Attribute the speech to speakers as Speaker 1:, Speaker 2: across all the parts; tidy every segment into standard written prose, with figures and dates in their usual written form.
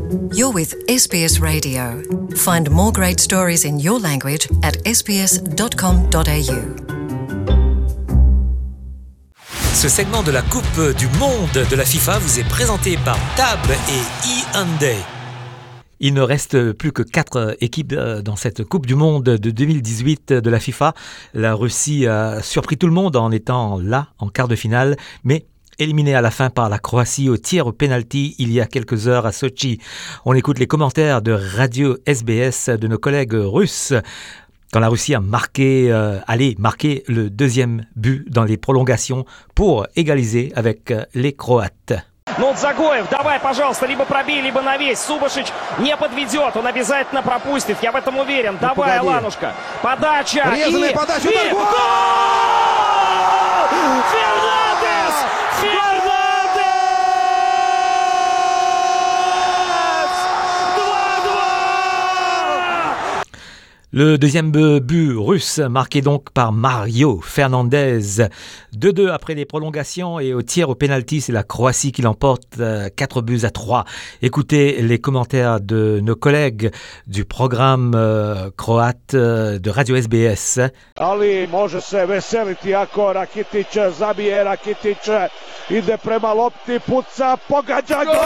Speaker 1: You're with SBS Radio. Find more great stories in your language at sbs.com.au.
Speaker 2: Ce segment de la Coupe du Monde de la FIFA vous est présenté par Tab et Hyundai. Il ne reste plus que 4 équipes dans cette Coupe du Monde de 2018 de la FIFA. La Russie a surpris tout le monde en étant là, en quart de finale, mais éliminé à la fin par la Croatie au tir au penalty il y a quelques heures à Sochi. On écoute les commentaires de Radio SBS de nos collègues russes quand la Russie a marqué le deuxième but dans les prolongations pour égaliser avec les Croates.
Speaker 3: Нудзагоев, давай, пожалуйста, либо пробей, либо навесь. Субашич не подведет, он обязательно пропустит, я в этом уверен. Давай, Аланушка, подача.
Speaker 4: Резаная подача,
Speaker 3: и... Гол! Фернандес! Фернандес! 2-2!
Speaker 2: Le deuxième but russe marqué donc par Mario Fernandez. 2-2 après les prolongations et au tir au penalty, c'est la Croatie qui l'emporte 4-3. Écoutez les commentaires de nos collègues du programme croate de Radio SBS.
Speaker 5: Ali može se veseliti ako Rakitić zabije, Rakitić ide prema lopti, puca, pogađa gol!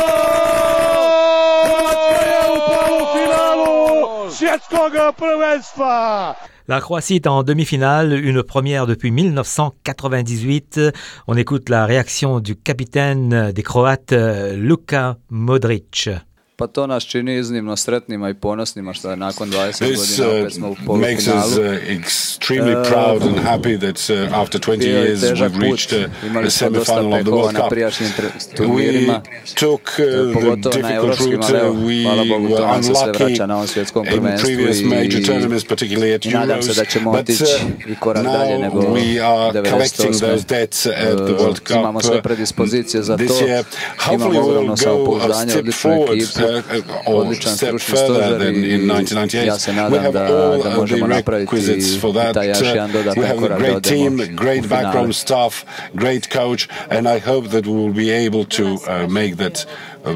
Speaker 5: Hrvatska je u polufinalu svjetskog prvenstva!
Speaker 2: La Croatie est en demi-finale, une première depuis 1998. On écoute la réaction du capitaine des Croates, Luka Modrić.
Speaker 6: Pa to nas čini iznimno sretnima i ponosnima što je nakon 20 godina opet smo u polufinalu.
Speaker 7: Makes us extremely proud and happy that after 20 years we've reached the semi-final of the World Cup. We took the difficult route. We were unlucky in previous major tournaments, particularly at Euros. But now we are collecting those debts at the World Cup this year. Hopefully we'll go a step forward. Or step further than in 1998. We have all the requisites for that. We have a great team, great background staff, great coach, and I hope that we will be able to make that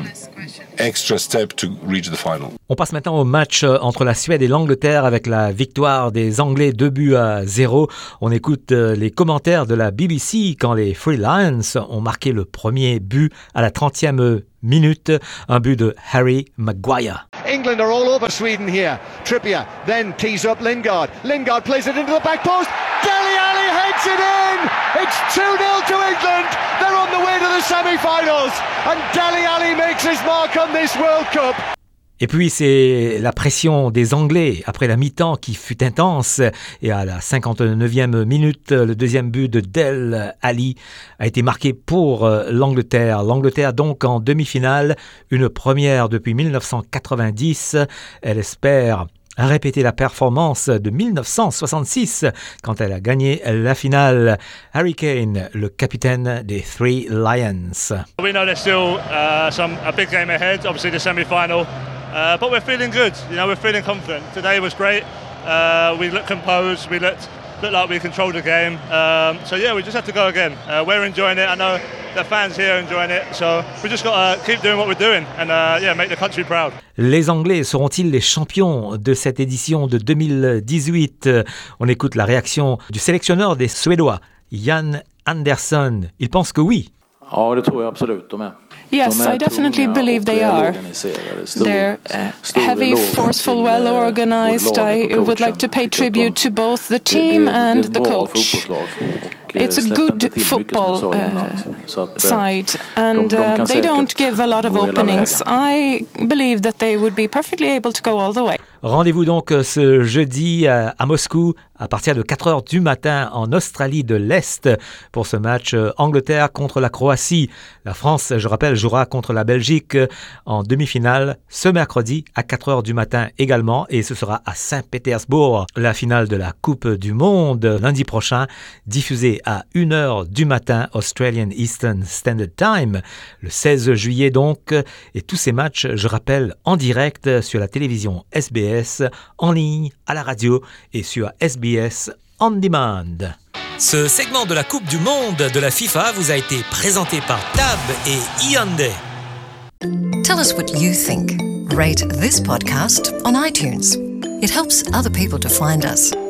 Speaker 7: extra step to reach the final.
Speaker 2: On passe maintenant au match entre la Suède et l'Angleterre avec la victoire des Anglais 2-0. On écoute les commentaires de la BBC quand les Three Lions ont marqué le premier but à la 30e minute, un but de Harry Maguire.
Speaker 4: England are all over Sweden here. Trippier then tees up Lingard. Lingard plays it into the back post. Dele Alli heads it in. It's 2-0 to England. They're on the way to the semi-finals. And Dele Alli makes his mark on this World Cup.
Speaker 2: Et puis c'est la pression des Anglais après la mi-temps qui fut intense et à la 59e minute, le deuxième but de Dele Alli a été marqué pour l'Angleterre. L'Angleterre donc en demi-finale, une première depuis 1990. Elle espère répéter la performance de 1966 quand elle a gagné la finale. Harry Kane, le capitaine des Three Lions.
Speaker 8: We know there's still a big game ahead, obviously the semi-final. But we're feeling good, we're feeling confident. Today was great, we looked composed, we looked like we controlled the game. So yeah, we just have to go again. We're enjoying it, I know the fans here are enjoying it, so we just got to keep doing what we're doing and make the country proud.
Speaker 2: Les Anglais seront-ils les champions de cette édition de 2018 ? On écoute la réaction du sélectionneur des Suédois, Jan Andersson. Il pense que oui.
Speaker 9: Ja, det tror jag absolut de är.
Speaker 10: Yes, I definitely believe they are. They're heavy, forceful, well organized. I would like to pay tribute to both the team and the coach. It's a good football side, and they don't give a lot of openings. I believe that they would be perfectly able to go all the way.
Speaker 2: Rendez-vous donc ce jeudi à Moscou à partir de 4h du matin en Australie de l'Est pour ce match Angleterre contre la Croatie. La France, je rappelle, jouera contre la Belgique en demi-finale ce mercredi à 4h du matin également et ce sera à Saint-Pétersbourg. La finale de la Coupe du Monde lundi prochain, diffusée à 1h du matin Australian Eastern Standard Time, le 16 juillet donc. Et tous ces matchs, je rappelle, en direct sur la télévision SBS, en ligne, à la radio et sur SBS On Demand. Ce segment de la Coupe du Monde de la FIFA vous a été présenté par Tab et Hyundai.
Speaker 1: Tell us what you think. Rate this podcast on iTunes. It helps other people to find us.